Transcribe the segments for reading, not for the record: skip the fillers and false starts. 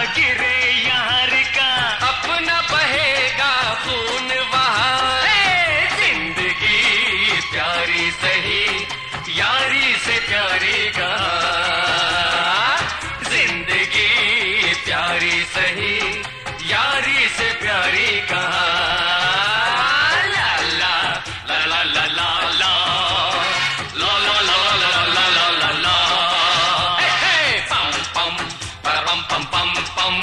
गिरे यार का अपना बहेगा खून वहाँ। जिंदगी प्यारी सही यारी से प्यारी कहाँ, जिंदगी प्यारी सही यारी से प्यारी कहाँ। ला ला ला ला ला ला ला ला ला ला ला ला ला ला। पम पम पम पम पम पम।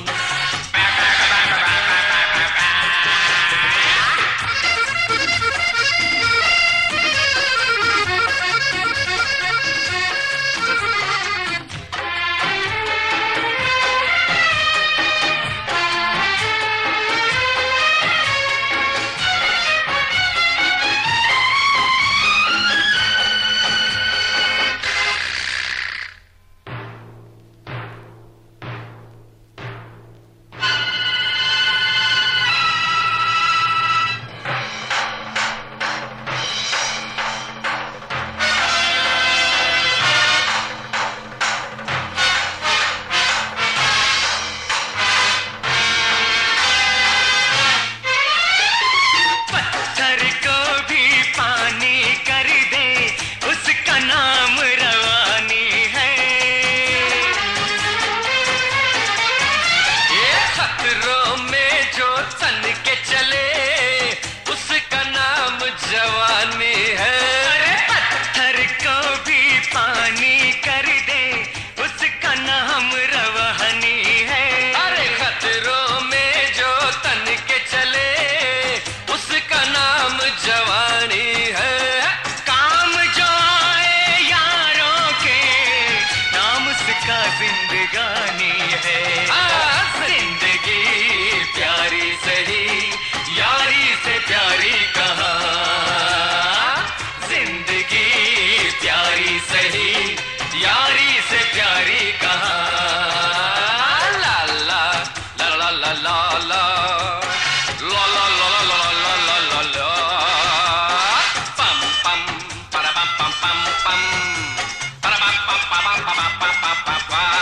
जवानी है। अरे पत्थर को भी पानी कर दे उसका नाम रवानी है। अरे खतरों में जो तन के चले उसका नाम जवानी है। काम जो आए यारों के नाम उसका जिंदगानी है। जिंदगी प्यारी सही यारी से प्यारी कहाँ, जिंदगी प्यारी सही यारी से प्यारी कहाँ। ला ला ला ला ला ला ला ला ला ला ला ला ला ला। पम पम पम पम पम पम पम पम पम पम पम।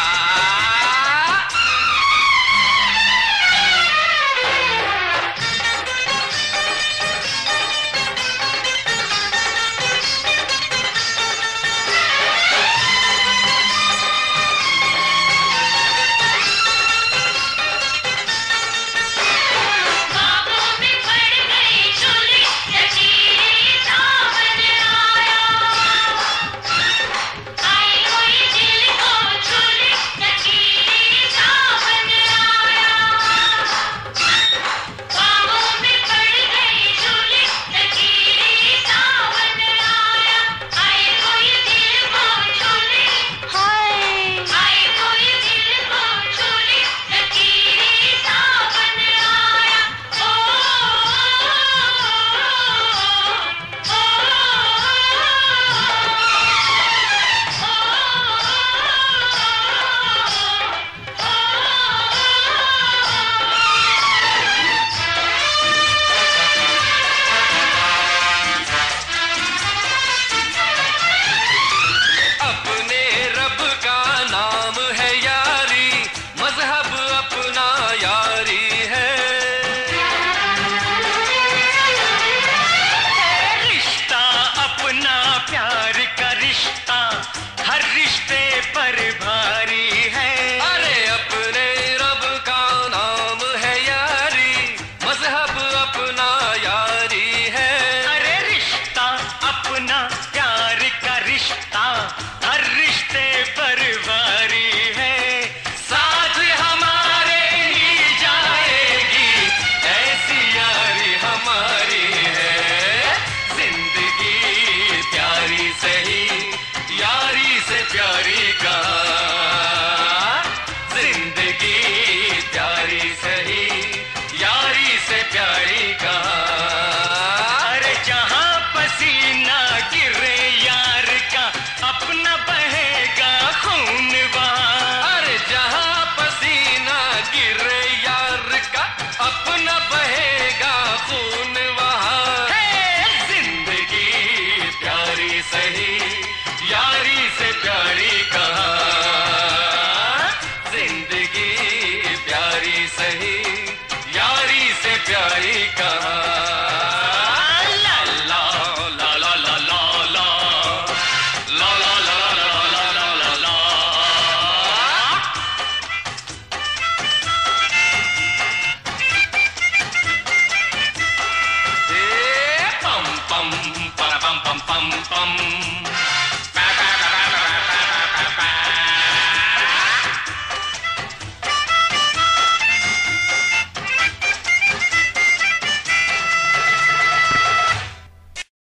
पम